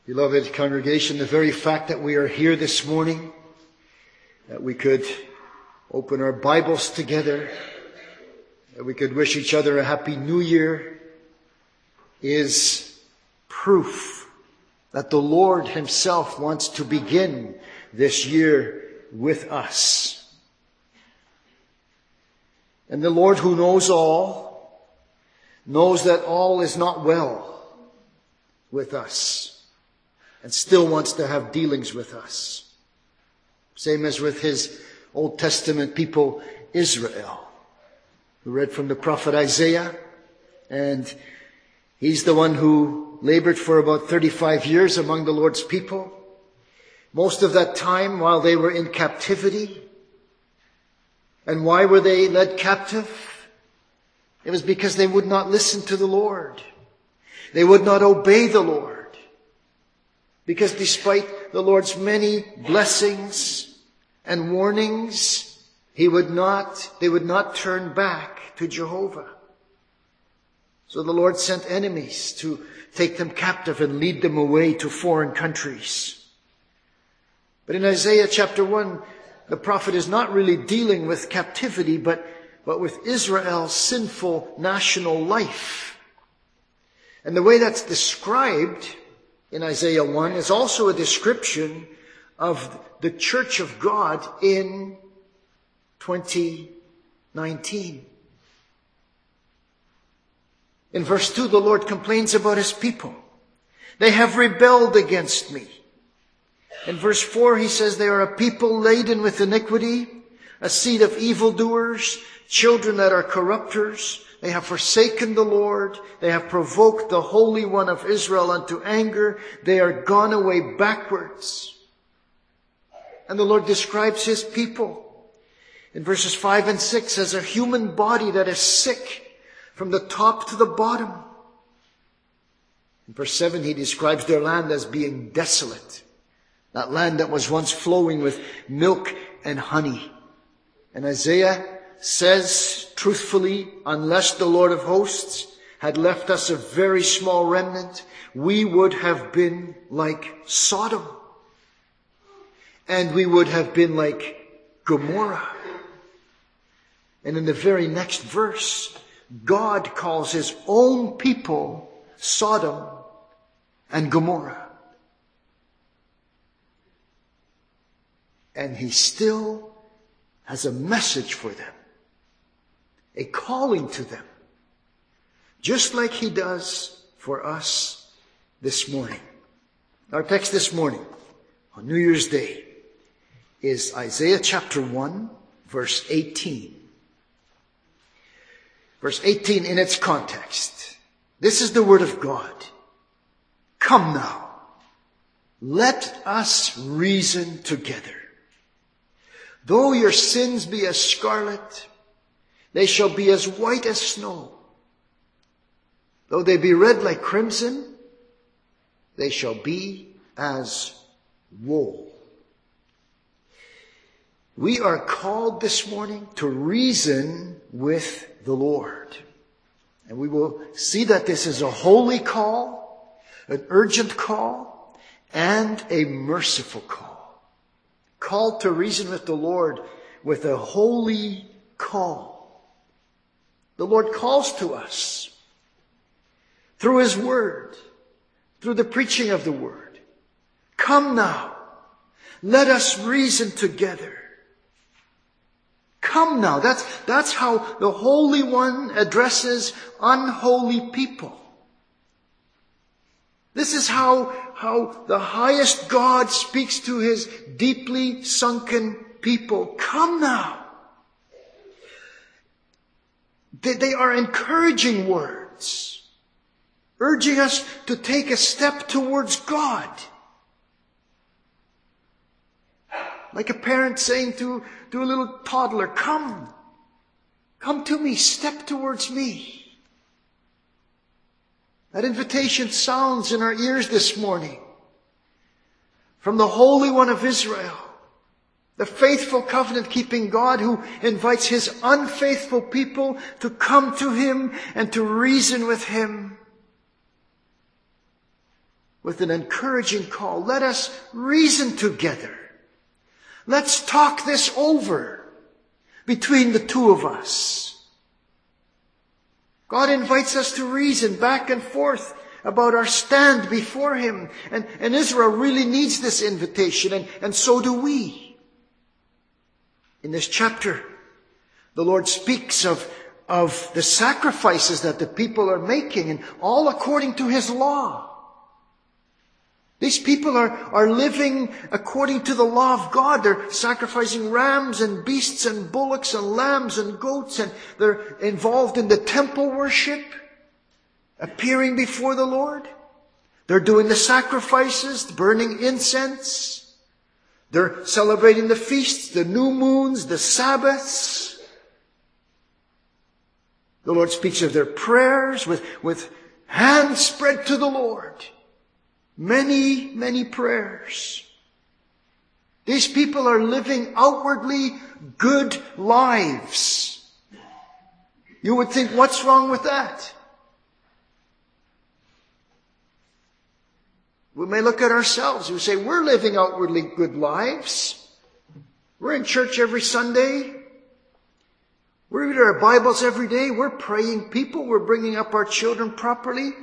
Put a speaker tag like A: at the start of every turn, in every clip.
A: Beloved congregation, the very fact that we are here this morning, that we could open our Bibles together, that we could wish each other a happy new year, is proof that the Lord himself wants to begin this year with us. And the Lord, who knows all, knows that all is not well with us, and still wants to have dealings with us. Same as with his Old Testament people, Israel. We read from the prophet Isaiah, and he's the one who labored for about 35 years among the Lord's people. Most of that time while they were in captivity. And why were they led captive? It was because they would not listen to the Lord. They would not obey the Lord. Because despite the Lord's many blessings and warnings, they would not turn back to Jehovah. So the Lord sent enemies to take them captive and lead them away to foreign countries. But in Isaiah chapter 1, the prophet is not really dealing with captivity, but with Israel's sinful national life. And the way that's described in Isaiah 1 is also a description of the church of God in 2019. In verse 2, the Lord complains about his people. They have rebelled against me. In verse 4, he says they are a people laden with iniquity, a seed of evildoers, children that are corrupters. They have forsaken the Lord. They have provoked the Holy One of Israel unto anger. They are gone away backwards. And the Lord describes his people in verses 5 and 6 as a human body that is sick from the top to the bottom. In verse 7, he describes their land as being desolate. That land that was once flowing with milk and honey. And Isaiah says truthfully, unless the Lord of hosts had left us a very small remnant, we would have been like Sodom. And we would have been like Gomorrah. And in the very next verse, God calls his own people Sodom and Gomorrah. And he still has a message for them. A calling to them. Just like he does for us this morning. Our text this morning, on New Year's Day, is Isaiah chapter 1, verse 18. Verse 18 in its context. This is the word of God. Come now, let us reason together. Though your sins be as scarlet, they shall be as white as snow. Though they be red like crimson, they shall be as wool. We are called this morning to reason with the Lord. And we will see that this is a holy call, an urgent call, and a merciful call. Called to reason with the Lord with a holy call. The Lord calls to us through his word, through the preaching of the word. Come now, let us reason together. Come now. That's how the Holy One addresses unholy people. This is how the highest God speaks to his deeply sunken people. Come now. They are encouraging words, urging us to take a step towards God. Like a parent saying to a little toddler, come to me, step towards me. That invitation sounds in our ears this morning from the Holy One of Israel, the faithful covenant-keeping God who invites his unfaithful people to come to him and to reason with him. with an encouraging call. Let us reason together. Let's talk this over between the two of us. God invites us to reason back and forth about our stand before Him. And Israel really needs this invitation, and so do we. In this chapter, the Lord speaks of the sacrifices that the people are making, and all according to His law. These people are living according to the law of God. They're sacrificing rams and beasts and bullocks and lambs and goats, and they're involved in the temple worship, appearing before the Lord. They're doing the sacrifices, burning incense. They're celebrating the feasts, the new moons, the Sabbaths. The Lord speaks of their prayers with hands spread to the Lord. Many, many prayers. These people are living outwardly good lives. You would think, what's wrong with that? We may look at ourselves. We say, we're living outwardly good lives. We're in church every Sunday. We read our Bibles every day. We're praying people. We're bringing up our children properly.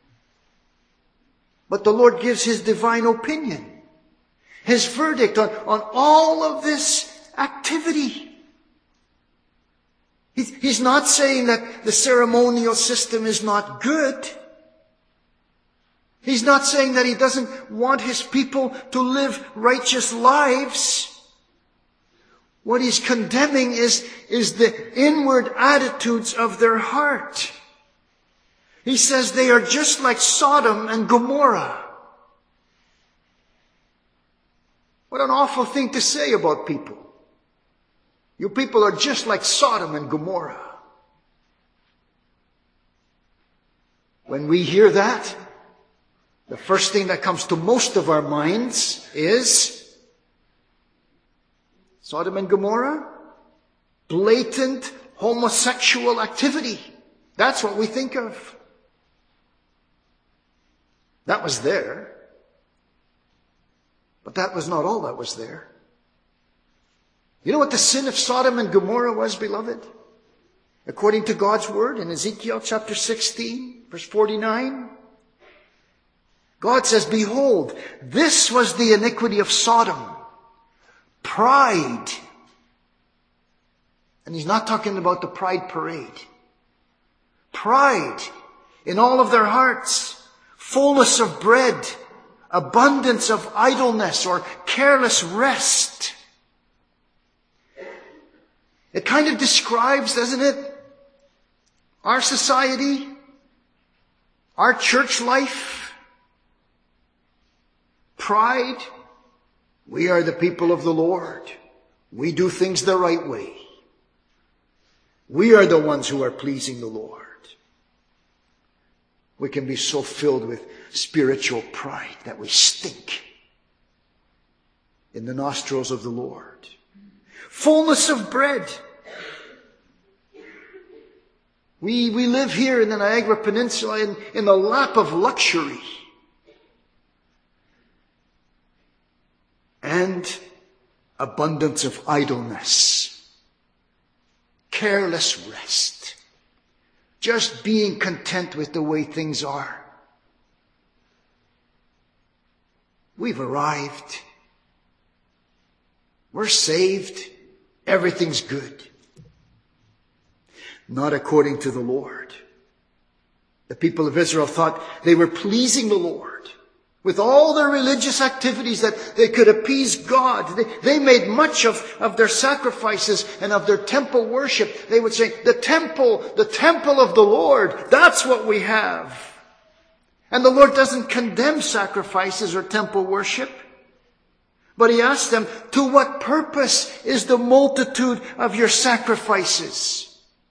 A: But the Lord gives His divine opinion, His verdict on all of this activity. He's not saying that the ceremonial system is not good. He's not saying that He doesn't want His people to live righteous lives. What He's condemning is the inward attitudes of their heart. He says they are just like Sodom and Gomorrah. What an awful thing to say about people. You people are just like Sodom and Gomorrah. When we hear that, the first thing that comes to most of our minds is Sodom and Gomorrah, blatant homosexual activity. That's what we think of. That was there. But that was not all that was there. You know what the sin of Sodom and Gomorrah was, beloved? According to God's word in Ezekiel chapter 16, verse 49. God says, behold, this was the iniquity of Sodom. Pride. And He's not talking about the pride parade. Pride in all of their hearts. Fullness of bread, abundance of idleness or careless rest. It kind of describes, doesn't it, our society, our church life. Pride. We are the people of the Lord. We do things the right way. We are the ones who are pleasing the Lord. We can be so filled with spiritual pride that we stink in the nostrils of the Lord. Fullness of bread. We live here in the Niagara Peninsula in the lap of luxury. And abundance of idleness. Careless rest. Just being content with the way things are. We've arrived. We're saved. Everything's good. Not according to the Lord. The people of Israel thought they were pleasing the Lord with all their religious activities, that they could appease God. They made much of their sacrifices and of their temple worship. They would say, the temple of the Lord, that's what we have. And the Lord doesn't condemn sacrifices or temple worship. But He asks them, to what purpose is the multitude of your sacrifices?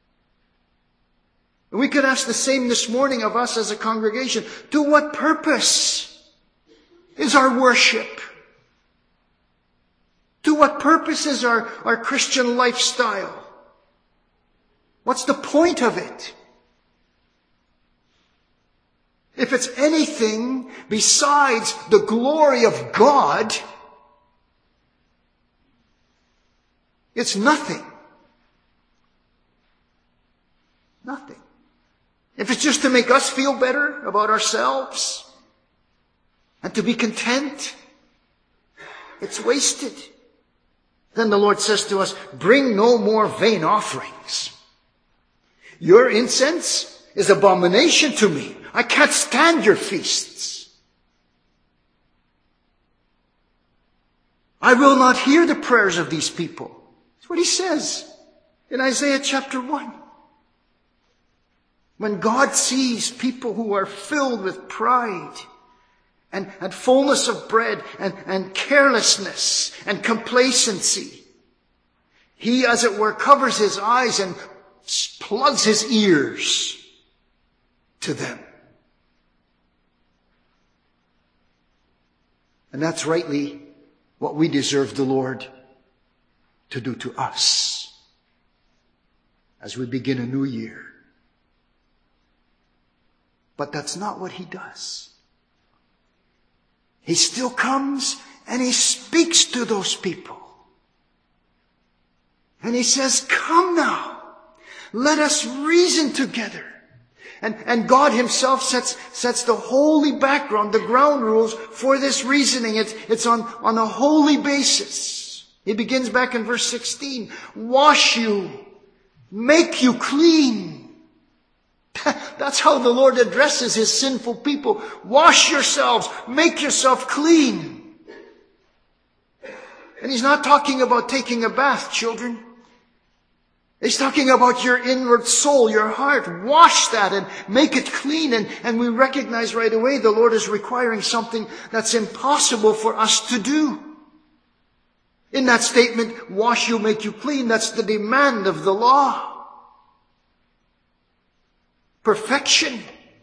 A: And we could ask the same this morning of us as a congregation. To what purpose is our worship? To what purpose is our Christian lifestyle? What's the point of it? if it's anything besides the glory of God, it's nothing. Nothing. If it's just to make us feel better about ourselves and to be content, it's wasted. Then the Lord says to us, bring no more vain offerings. Your incense is abomination to me. I can't stand your feasts. I will not hear the prayers of these people. That's what he says in Isaiah chapter 1. When God sees people who are filled with pride and fullness of bread and carelessness and complacency, he, as it were, covers his eyes and plugs his ears to them. And that's rightly what we deserve the Lord to do to us as we begin a new year. But that's not what he does. He still comes and he speaks to those people. And he says, come now, let us reason together. And God himself sets the holy background, the ground rules for this reasoning. It's on a holy basis. He begins back in verse 16. Wash you, make you clean. That's how the Lord addresses his sinful people. Wash yourselves, make yourself clean. And he's not talking about taking a bath, children. He's talking about your inward soul, your heart. Wash that and make it clean. And we recognize right away the Lord is requiring something that's impossible for us to do. In that statement, wash you, make you clean, that's the demand of the law. Perfection.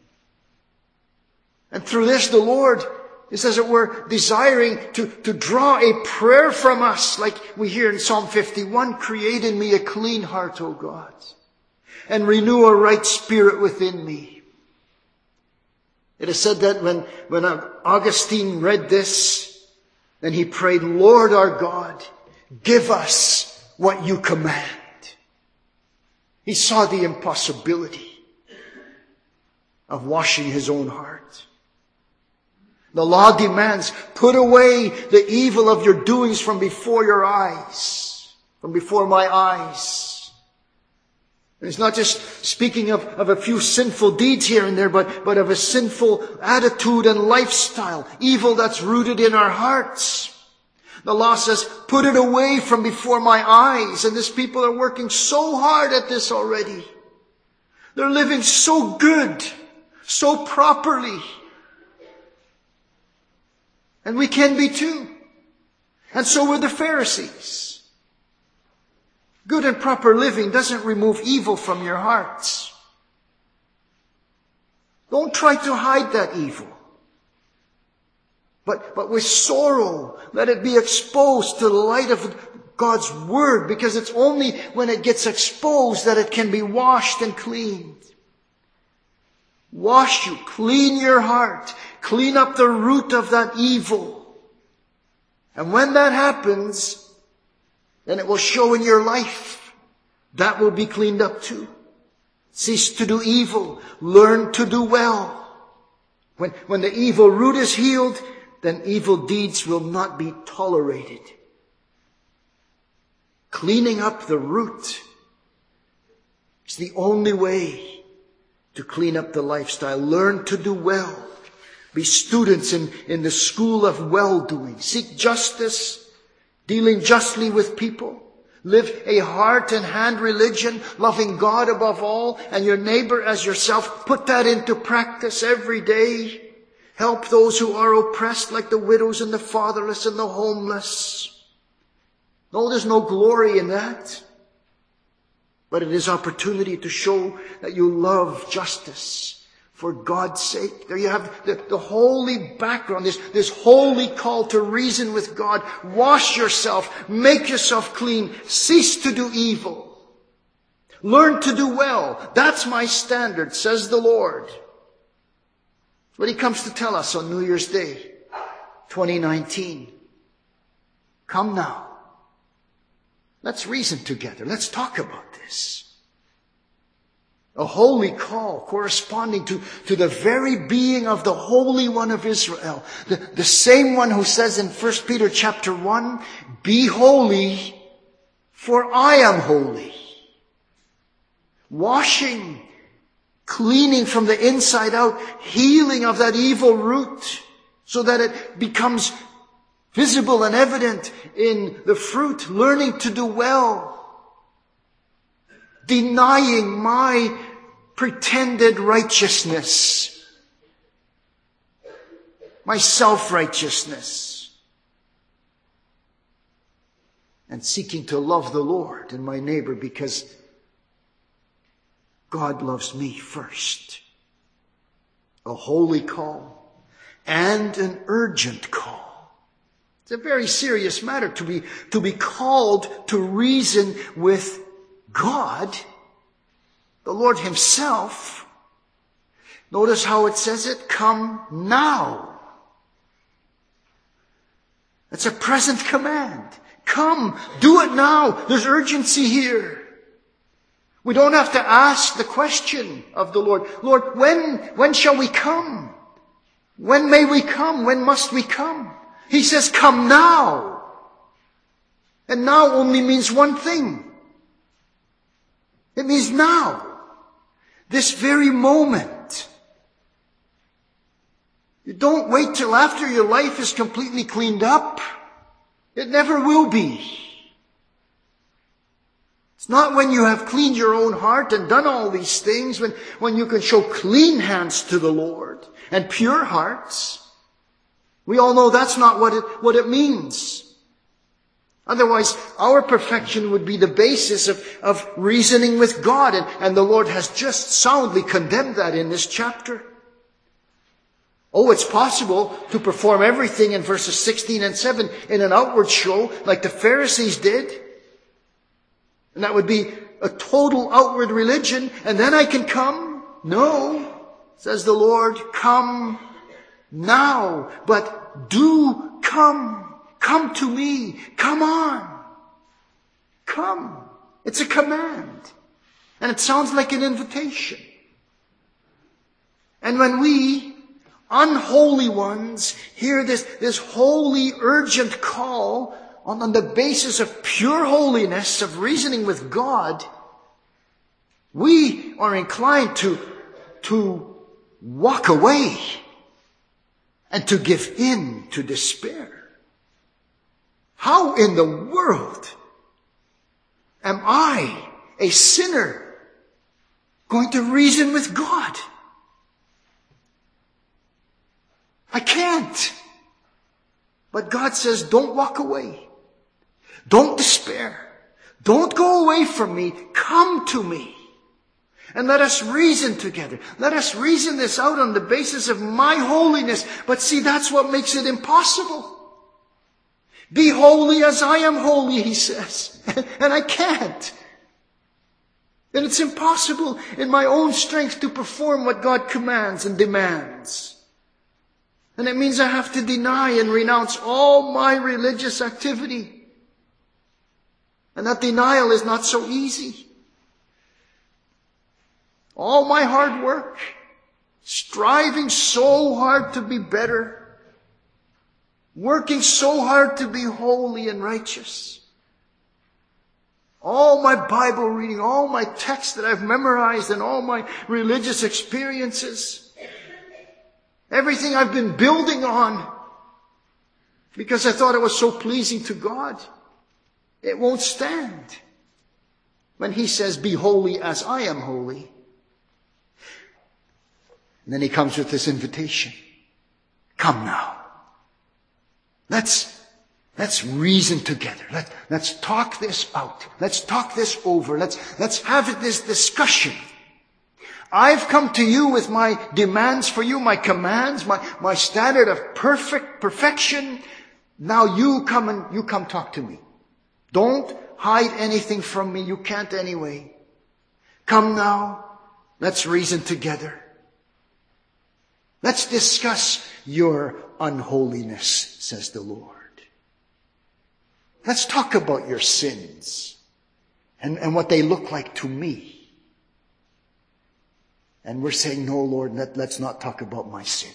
A: And through this, the Lord is, as it were, desiring to draw a prayer from us, like we hear in Psalm 51, create in me a clean heart, O God, and renew a right spirit within me. It is said that when Augustine read this, then he prayed, Lord our God, give us what you command. He saw the impossibility of washing his own heart. The law demands, put away the evil of your doings from before your eyes, from before my eyes. And it's not just speaking of a few sinful deeds here and there, but of a sinful attitude and lifestyle, evil that's rooted in our hearts. The law says, put it away from before my eyes. And these people are working so hard at this already. They're living so good, so properly. And we can be too. And so were the Pharisees. Good and proper living doesn't remove evil from your hearts. Don't try to hide that evil. But with sorrow, let it be exposed to the light of God's Word, because it's only when it gets exposed that it can be washed and cleaned. Wash you, clean your heart, clean up the root of that evil. And when that happens, then it will show in your life. That will be cleaned up too. Cease to do evil, learn to do well. When the evil root is healed, then evil deeds will not be tolerated. Cleaning up the root is the only way to clean up the lifestyle. Learn to do well. Be students in the school of well-doing. Seek justice, dealing justly with people. Live a heart and hand religion, loving God above all and your neighbor as yourself. Put that into practice every day. Help those who are oppressed, like the widows and the fatherless and the homeless. No, there's no glory in that. But it is opportunity to show that you love justice for God's sake. There you have the holy background, this holy call to reason with God. Wash yourself, make yourself clean, cease to do evil. Learn to do well. That's my standard, says the Lord. What he comes to tell us on New Year's Day, 2019. Come now. Let's reason together. Let's talk about this. A holy call corresponding to the very being of the Holy One of Israel. The same one who says in 1 Peter chapter 1, be holy, for I am holy. Washing, cleaning from the inside out, healing of that evil root so that it becomes visible and evident in the fruit, learning to do well. Denying my pretended righteousness, my self-righteousness, and seeking to love the Lord and my neighbor because God loves me first. A holy call and an urgent call. It's a very serious matter to be called to reason with God, the Lord himself. Notice how it says it, come now. It's a present command. Come, do it now. There's urgency here. We don't have to ask the question of the Lord, Lord, when shall we come? When may we come? When must we come? He says, come now. And now only means one thing. It means now. This very moment. You don't wait till after your life is completely cleaned up. It never will be. It's not when you have cleaned your own heart and done all these things, when you can show clean hands to the Lord and pure hearts. We all know that's not what it means. Otherwise, our perfection would be the basis of reasoning with God. And the Lord has just soundly condemned that in this chapter. Oh, it's possible to perform everything in verses 16 and 7 in an outward show like the Pharisees did. And that would be a total outward religion. And then I can come? No, says the Lord, come now. But do come. Come to me. Come on. Come. It's a command. And it sounds like an invitation. And when we, unholy ones, hear this holy, urgent call on the basis of pure holiness, of reasoning with God, we are inclined to walk away and to give in to despair. How in the world am I, a sinner, going to reason with God? I can't. But God says, don't walk away. Don't despair. Don't go away from me. Come to me. And let us reason together. Let us reason this out on the basis of my holiness. But see, that's what makes it impossible. Be holy as I am holy, he says. And I can't. And it's impossible in my own strength to perform what God commands and demands. And it means I have to deny and renounce all my religious activity. And that denial is not so easy. All my hard work, striving so hard to be better, working so hard to be holy and righteous. All my Bible reading, all my texts that I've memorized and all my religious experiences. Everything I've been building on because I thought it was so pleasing to God. It won't stand when he says, be holy as I am holy. And then he comes with this invitation. Come now. Let's reason together. Let's talk this out. Let's talk this over. Let's have this discussion. I've come to you with my demands for you, my commands, my standard of perfection. Now you come talk to me. Don't hide anything from me. You can't anyway. Come now. Let's reason together. Let's discuss your unholiness, says the Lord. Let's talk about your sins and what they look like to me. And we're saying, no, Lord, let's not talk about my sin.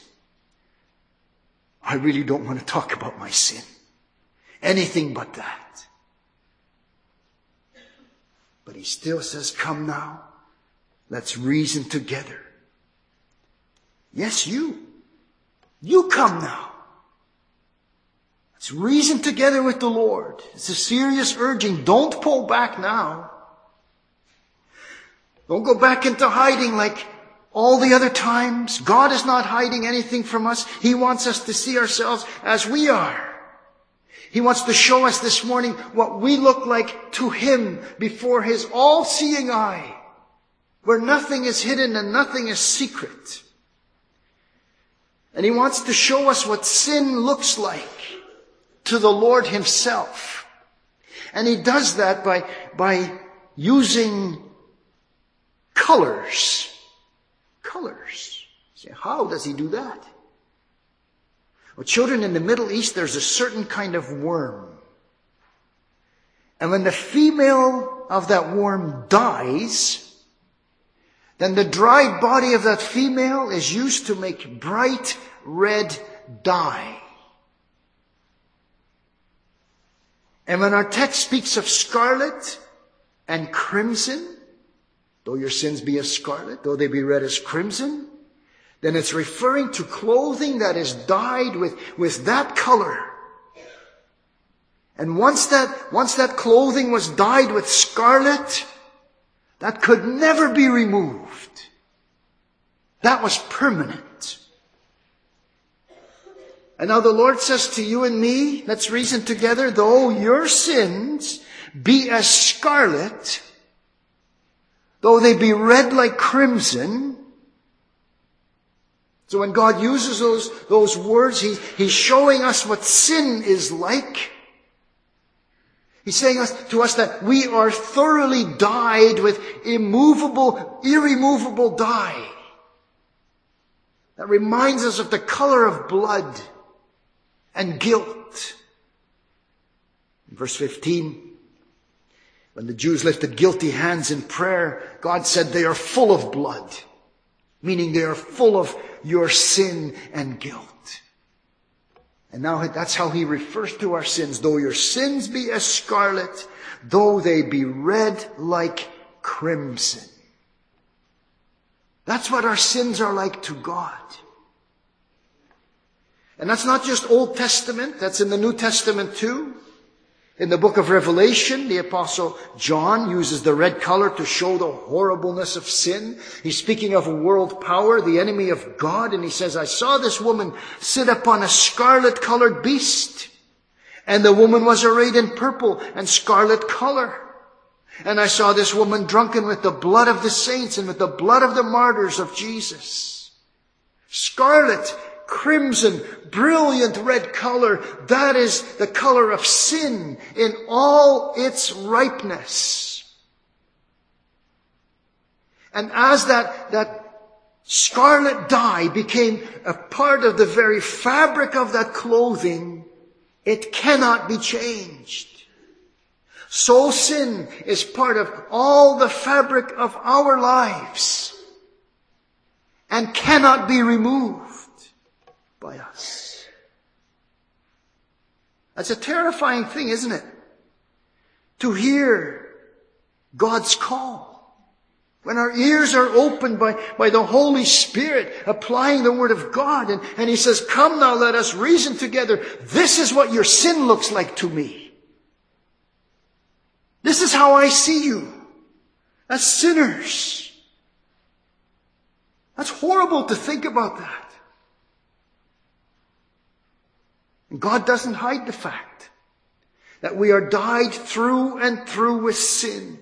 A: I really don't want to talk about my sin. Anything but that. But he still says, come now. Let's reason together. Yes, you. You come now. Let's reason together with the Lord. It's a serious urging. Don't pull back now. Don't go back into hiding like all the other times. God is not hiding anything from us. He wants us to see ourselves as we are. He wants to show us this morning what we look like to Him before His all-seeing eye, where nothing is hidden and nothing is secret. And He wants to show us what sin looks like to the Lord Himself. And He does that by using colors. Colors. You say, how does He do that? Well, children, in the Middle East, there's a certain kind of worm. And when the female of that worm dies, then the dried body of that female is used to make bright red dye. And when our text speaks of scarlet and crimson, though your sins be as scarlet, though they be red as crimson, then it's referring to clothing that is dyed with that color. And once that clothing was dyed with scarlet, that could never be removed. That was permanent. And now the Lord says to you and me, let's reason together, though your sins be as scarlet, though they be red like crimson. So when God uses those words, He's showing us what sin is like. He's saying to us that we are thoroughly dyed with irremovable dye. That reminds us of the color of blood and guilt. In verse 15, when the Jews lifted guilty hands in prayer, God said they are full of blood, meaning they are full of your sin and guilt. And now that's how He refers to our sins. Though your sins be as scarlet, though they be red like crimson. That's what our sins are like to God. And that's not just Old Testament, that's in the New Testament too. In the book of Revelation, the Apostle John uses the red color to show the horribleness of sin. He's speaking of a world power, the enemy of God, and he says, I saw this woman sit upon a scarlet-colored beast, and the woman was arrayed in purple and scarlet color. And I saw this woman drunken with the blood of the saints and with the blood of the martyrs of Jesus. Scarlet, crimson, brilliant red color, that is the color of sin in all its ripeness. And as that scarlet dye became a part of the very fabric of that clothing, it cannot be changed. So sin is part of all the fabric of our lives and cannot be removed by us. That's a terrifying thing, isn't it? To hear God's call. When our ears are opened by the Holy Spirit applying the Word of God. And He says, come now, let us reason together. This is what your sin looks like to me. This is how I see you. As sinners. That's horrible to think about that. And God doesn't hide the fact that we are dyed through and through with sin.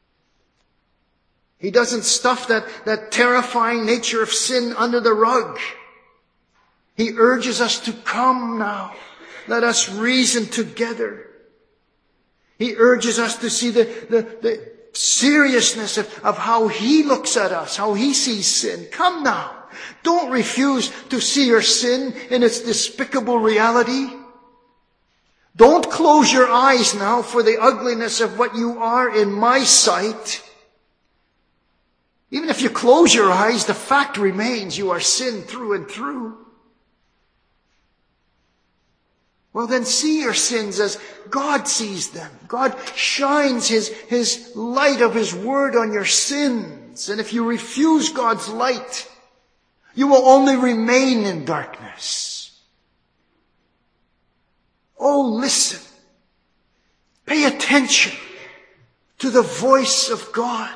A: He doesn't stuff that terrifying nature of sin under the rug. He urges us to come now. Let us reason together. He urges us to see the seriousness of how He looks at us, how He sees sin. Come now. Don't refuse to see your sin in its despicable reality. Don't close your eyes now for the ugliness of what you are in my sight. Even if you close your eyes, the fact remains you are sin through and through. Well, then see your sins as God sees them. God shines His light of His Word on your sins. And if you refuse God's light, you will only remain in darkness. Oh, listen. Pay attention to the voice of God.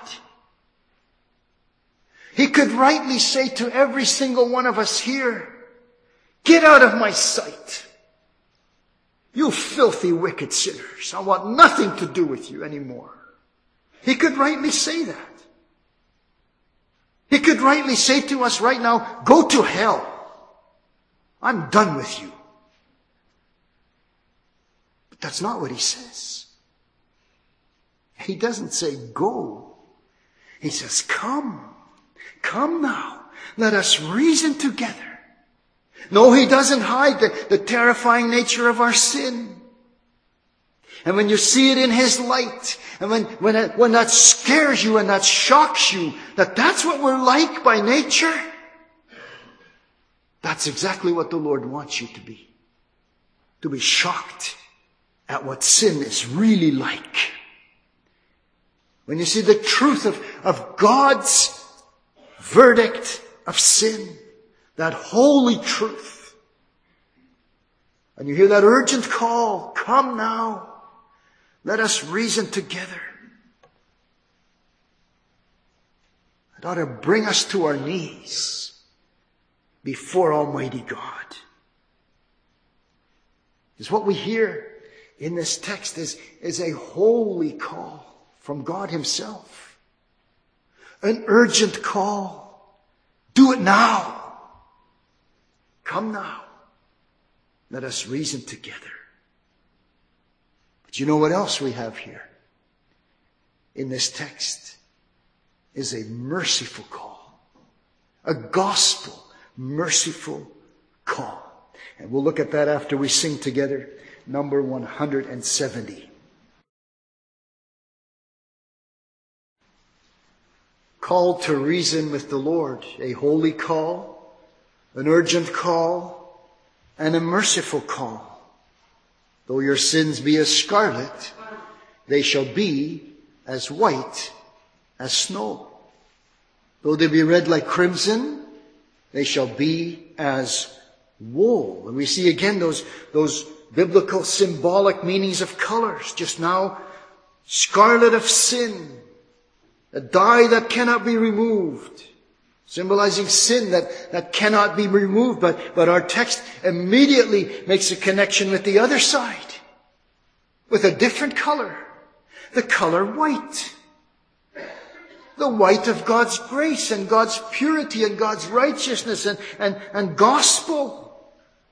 A: He could rightly say to every single one of us here, get out of my sight. You filthy, wicked sinners. I want nothing to do with you anymore. He could rightly say that. He could rightly say to us right now, go to hell. I'm done with you. But that's not what He says. He doesn't say go. He says come. Come now. Let us reason together. No, He doesn't hide the terrifying nature of our sin. And when you see it in His light, and when that scares you and that shocks you, that's what we're like by nature, that's exactly what the Lord wants you to be. To be shocked at what sin is really like. When you see the truth of God's verdict of sin, that holy truth. And you hear that urgent call, come now, let us reason together. It ought to bring us to our knees before Almighty God. Because what we hear in this text is a holy call from God Himself. An urgent call. Do it now. Come now, let us reason together. But you know what else we have here? In this text is a merciful call. A gospel merciful call. And we'll look at that after we sing together number 170. Called to reason with the Lord, a holy call, an urgent call, and a merciful call. Though your sins be as scarlet, they shall be as white as snow. Though they be red like crimson, they shall be as wool. And we see again those biblical symbolic meanings of colors. Just now, scarlet of sin, a dye that cannot be removed. Symbolizing sin that cannot be removed, but our text immediately makes a connection with the other side, with a different color, the color white. The white of God's grace and God's purity and God's righteousness and gospel.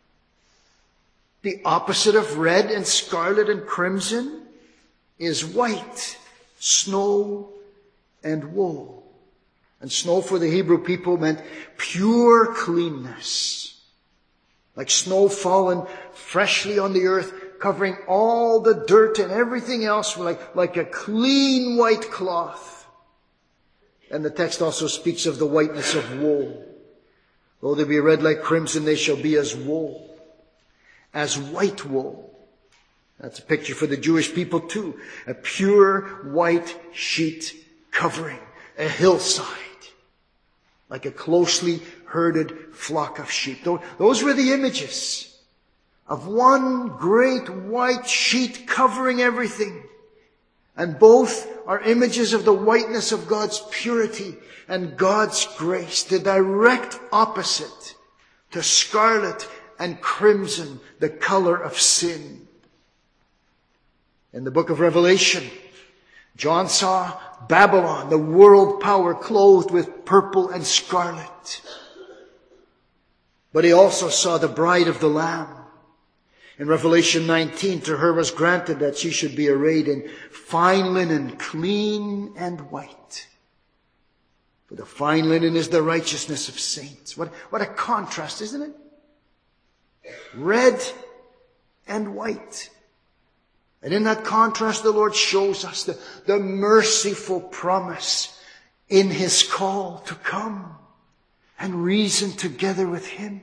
A: The opposite of red and scarlet and crimson is white, snow and wool. And snow for the Hebrew people meant pure cleanness. Like snow fallen freshly on the earth, covering all the dirt and everything else like a clean white cloth. And the text also speaks of the whiteness of wool. Though they be red like crimson, they shall be as wool. As white wool. That's a picture for the Jewish people too. A pure white sheet covering a hillside. Like a closely herded flock of sheep. Those were the images of one great white sheet covering everything. And both are images of the whiteness of God's purity and God's grace. The direct opposite to scarlet and crimson, the color of sin. In the book of Revelation, John saw Babylon, the world power, clothed with purple and scarlet. But he also saw the bride of the Lamb. In Revelation 19, to her was granted that she should be arrayed in fine linen, clean and white. For the fine linen is the righteousness of saints. What a contrast, isn't it? Red and white. And in that contrast, the Lord shows us the merciful promise in His call to come and reason together with Him.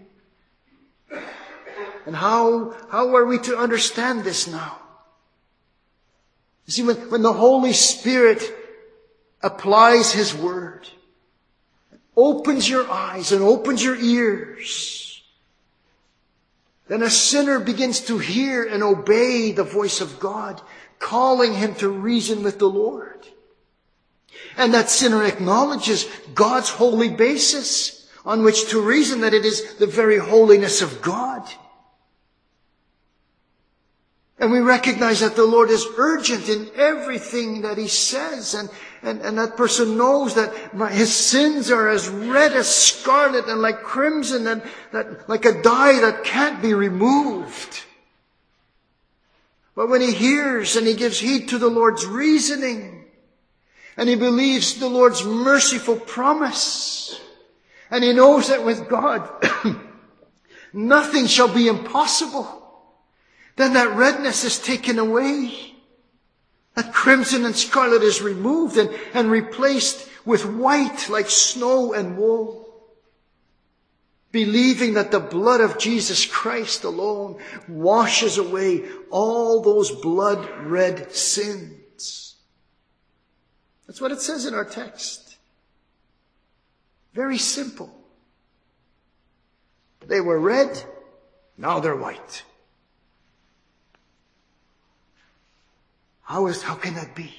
A: And how are we to understand this now? You see, when the Holy Spirit applies His Word, opens your eyes and opens your ears, then a sinner begins to hear and obey the voice of God, calling him to reason with the Lord. And that sinner acknowledges God's holy basis on which to reason, that it is the very holiness of God. And we recognize that the Lord is urgent in everything that He says. And that person knows that his sins are as red as scarlet and like crimson, and that like a dye that can't be removed. But when he hears and he gives heed to the Lord's reasoning, and he believes the Lord's merciful promise, and he knows that with God nothing shall be impossible, then that redness is taken away. That crimson and scarlet is removed and replaced with white like snow and wool. Believing that the blood of Jesus Christ alone washes away all those blood-red sins. That's what it says in our text. Very simple. They were red, now they're white. How can that be?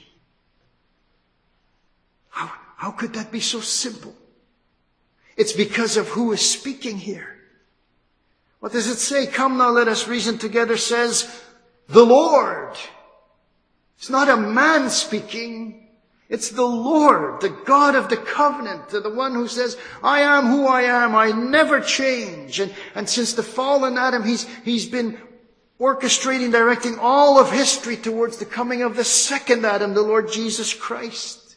A: How could that be so simple? It's because of who is speaking here. What does it say? Come now, let us reason together, says the Lord. It's not a man speaking. It's the Lord, the God of the covenant, the one who says, I am who I am, I never change. And since the fallen Adam, he's been orchestrating, directing all of history towards the coming of the second Adam, the Lord Jesus Christ.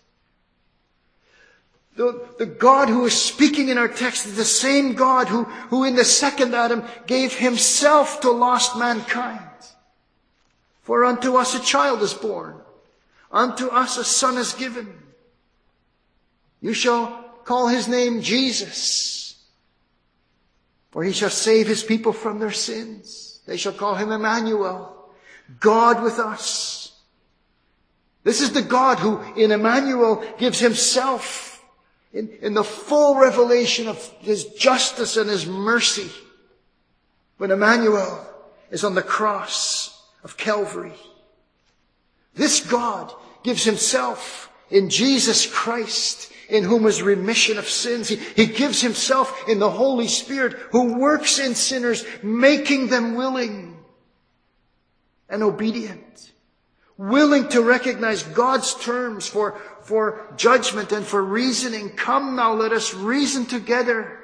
A: The God who is speaking in our text is the same God who in the second Adam gave Himself to lost mankind. For unto us a child is born, unto us a son is given. You shall call His name Jesus, for He shall save His people from their sins. They shall call Him Emmanuel, God with us. This is the God who in Emmanuel gives Himself in the full revelation of His justice and His mercy when Emmanuel is on the cross of Calvary. This God gives Himself in Jesus Christ, in whom is remission of sins. He gives Himself in the Holy Spirit, who works in sinners, making them willing and obedient. Willing to recognize God's terms for judgment and for reasoning. Come now, let us reason together.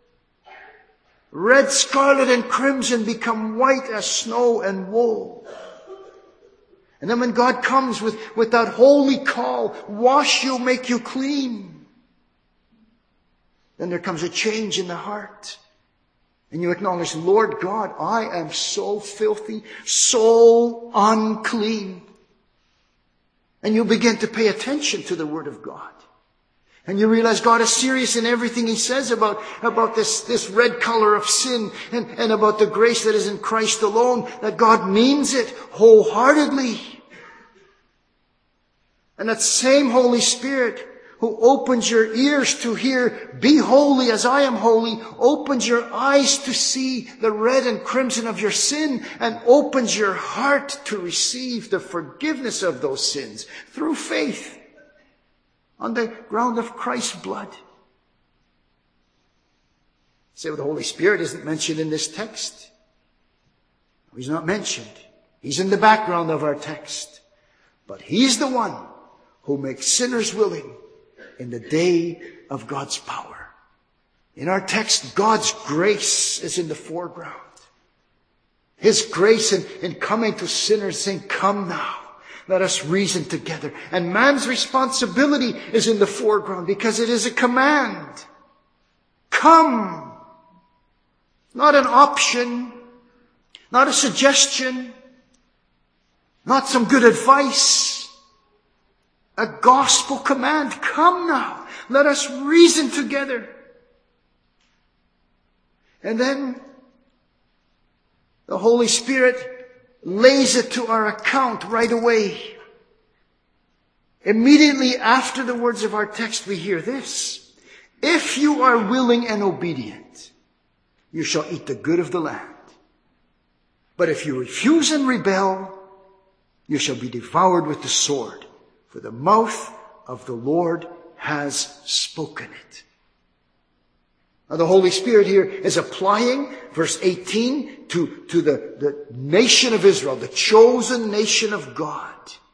A: Red, scarlet, and crimson become white as snow and wool. And then when God comes with that holy call, wash you, make you clean, then there comes a change in the heart. And you acknowledge, Lord God, I am so filthy, so unclean. And you begin to pay attention to the Word of God. And you realize God is serious in everything He says about this red color of sin and about the grace that is in Christ alone, that God means it wholeheartedly. And that same Holy Spirit who opens your ears to hear, be holy as I am holy, opens your eyes to see the red and crimson of your sin, and opens your heart to receive the forgiveness of those sins through faith on the ground of Christ's blood. Say, well, the Holy Spirit isn't mentioned in this text. He's not mentioned. He's in the background of our text. But He's the one who makes sinners willing in the day of God's power. In our text, God's grace is in the foreground. His grace in coming to sinners, saying, come now. Let us reason together. And man's responsibility is in the foreground because it is a command. Come. Not an option. Not a suggestion. Not some good advice. A gospel command. Come now. Let us reason together. And then the Holy Spirit lays it to our account right away. Immediately after the words of our text, we hear this. If you are willing and obedient, you shall eat the good of the land. But if you refuse and rebel, you shall be devoured with the sword. For the mouth of the Lord has spoken it. Now the Holy Spirit here is applying verse 18 to the nation of Israel, the chosen nation of God.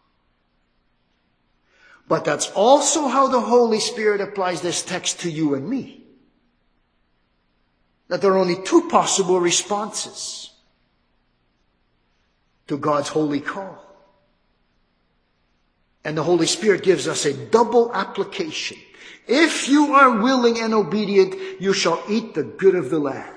A: But that's also how the Holy Spirit applies this text to you and me. That there are only two possible responses to God's holy call. And the Holy Spirit gives us a double application. If you are willing and obedient, you shall eat the good of the land.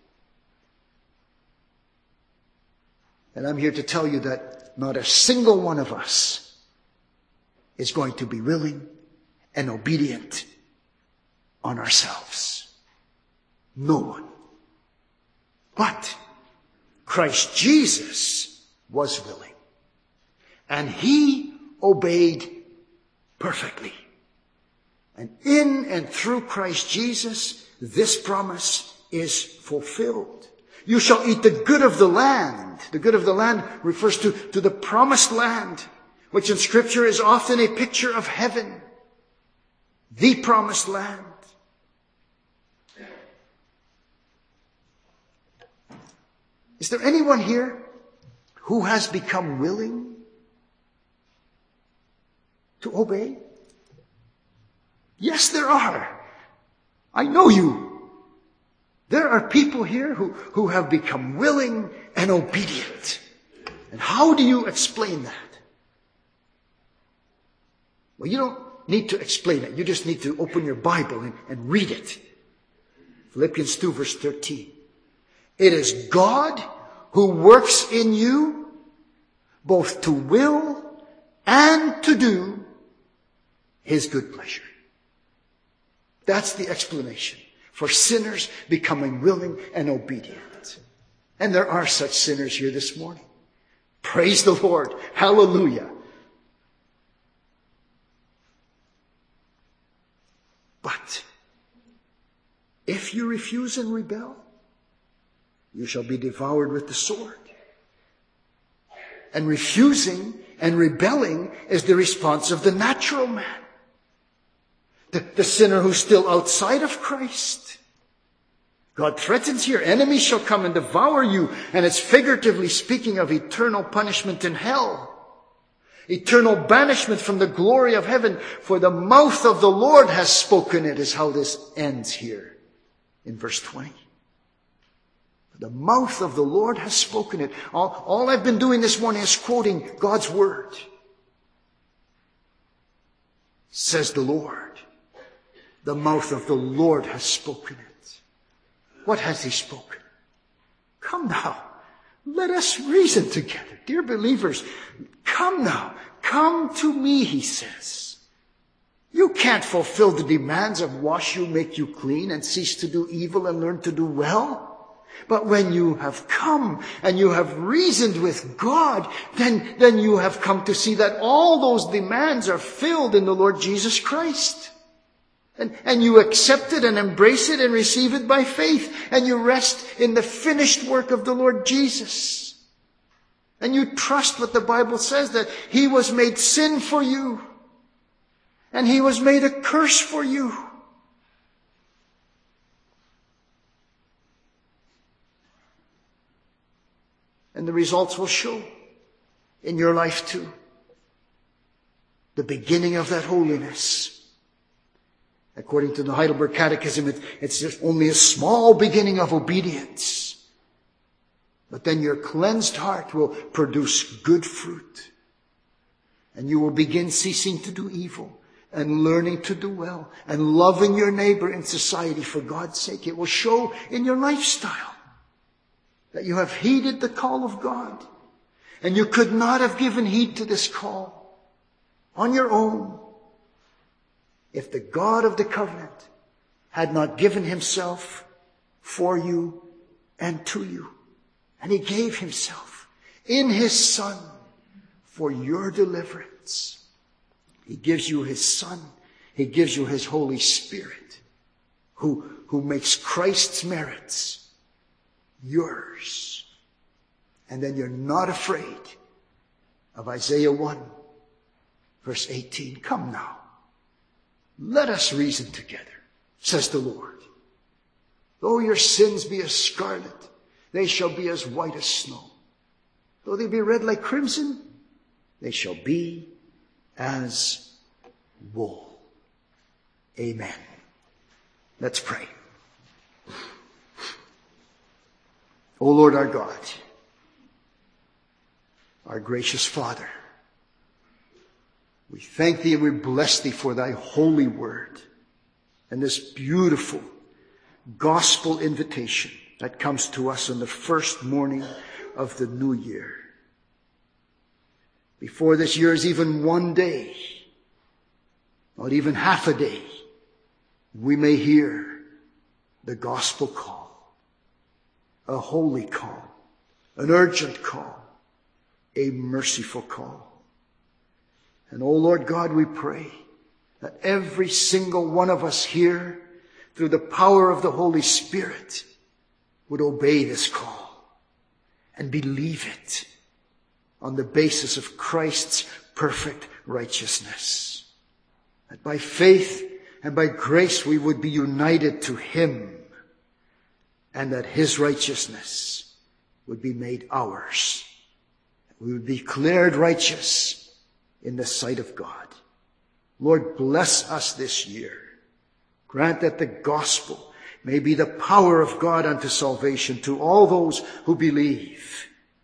A: And I'm here to tell you that not a single one of us is going to be willing and obedient on ourselves. No one. But Christ Jesus was willing. And He obeyed perfectly. And in and through Christ Jesus, this promise is fulfilled. You shall eat the good of the land. The good of the land refers to the promised land, which in Scripture is often a picture of heaven. The promised land. Is there anyone here who has become willing to obey? Yes, there are. I know you. There are people here who have become willing and obedient. And how do you explain that? Well, you don't need to explain it. You just need to open your Bible and read it. Philippians 2 verse 13. It is God who works in you both to will and to do His good pleasure. That's the explanation for sinners becoming willing and obedient. And there are such sinners here this morning. Praise the Lord. Hallelujah. But if you refuse and rebel, you shall be devoured with the sword. And refusing and rebelling is the response of the natural man. The sinner who's still outside of Christ. God threatens here, enemies shall come and devour you. And it's figuratively speaking of eternal punishment in hell. Eternal banishment from the glory of heaven. For the mouth of the Lord has spoken it, is how this ends here in verse 20. The mouth of the Lord has spoken it. All I've been doing this morning is quoting God's word. Says the Lord. The mouth of the Lord has spoken it. What has He spoken? Come now. Let us reason together. Dear believers, come now. Come to me, He says. You can't fulfill the demands of wash you, make you clean, and cease to do evil and learn to do well. But when you have come and you have reasoned with God, then you have come to see that all those demands are filled in the Lord Jesus Christ. And you accept it and embrace it and receive it by faith. And you rest in the finished work of the Lord Jesus. And you trust what the Bible says, that He was made sin for you. And He was made a curse for you. And the results will show in your life too. The beginning of that holiness. According to the Heidelberg Catechism, it's just only a small beginning of obedience. But then your cleansed heart will produce good fruit. And you will begin ceasing to do evil and learning to do well and loving your neighbor in society for God's sake. It will show in your lifestyle that you have heeded the call of God. And you could not have given heed to this call on your own if the God of the covenant had not given himself for you and to you. And he gave himself in his Son for your deliverance. He gives you his Son. He gives you his Holy Spirit who makes Christ's merits yours. And then you're not afraid of Isaiah 1, verse 18. Come now, let us reason together, says the Lord. Though your sins be as scarlet, they shall be as white as snow. Though they be red like crimson, they shall be as wool. Amen. Let's pray. O Lord our God, our gracious Father, we thank thee and we bless thee for thy holy word and this beautiful gospel invitation that comes to us on the first morning of the new year. Before this year is even one day, not even half a day, we may hear the gospel call, a holy call, an urgent call, a merciful call. And oh Lord God, we pray that every single one of us here, through the power of the Holy Spirit, would obey this call and believe it on the basis of Christ's perfect righteousness. That by faith and by grace we would be united to him, and that his righteousness would be made ours. We would be declared righteous in the sight of God. Lord, bless us this year. Grant that the gospel may be the power of God unto salvation to all those who believe.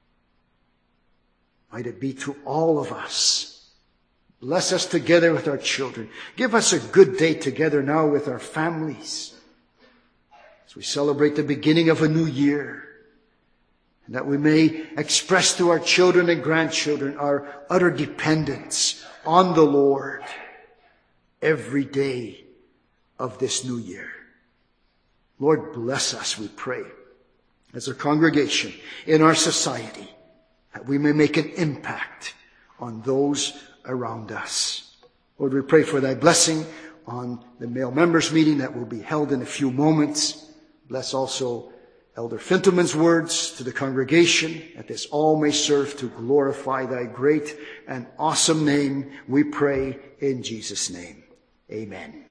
A: Might it be to all of us. Bless us together with our children. Give us a good day together now with our families as we celebrate the beginning of a new year. And that we may express to our children and grandchildren our utter dependence on the Lord every day of this new year. Lord, bless us, we pray, as a congregation in our society, that we may make an impact on those around us. Lord, we pray for thy blessing on the male members meeting that will be held in a few moments. Bless also Elder Fintelman's words to the congregation, that this all may serve to glorify thy great and awesome name, we pray in Jesus' name. Amen.